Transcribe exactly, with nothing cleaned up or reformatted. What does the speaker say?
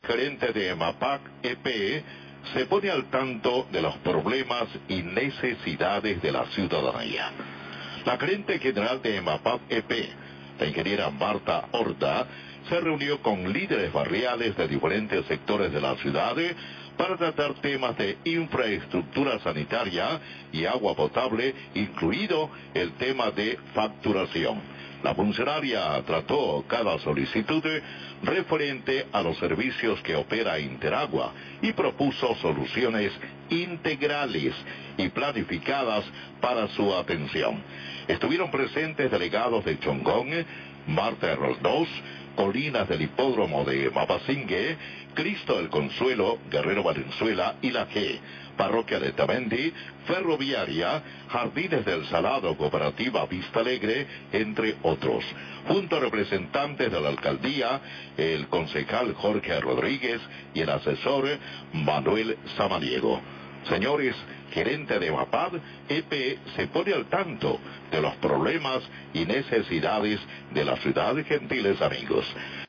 gerente de EMAPAC E P, se pone al tanto de los problemas y necesidades de la ciudadanía. La gerente general de EMAPAC E P, la ingeniera Marta Horta, se reunió con líderes barriales de diferentes sectores de la ciudad para tratar temas de infraestructura sanitaria y agua potable, incluido el tema de facturación. La funcionaria trató cada solicitud referente a los servicios que opera Interagua y propuso soluciones integrales y planificadas para su atención. Estuvieron presentes delegados de Chongón, Marta de Roldós, Colinas del Hipódromo de Mapasingue, Cristo del Consuelo, Guerrero Valenzuela y La G, Parroquia de Tamendi, Ferroviaria, Jardines del Salado, Cooperativa Vista Alegre, entre otros. Junto a representantes de la alcaldía, el concejal Jorge Rodríguez y el asesor Manuel Samaniego. Señores, gerente de EMAPAC E P se pone al tanto de los problemas y necesidades de la ciudad, gentiles amigos.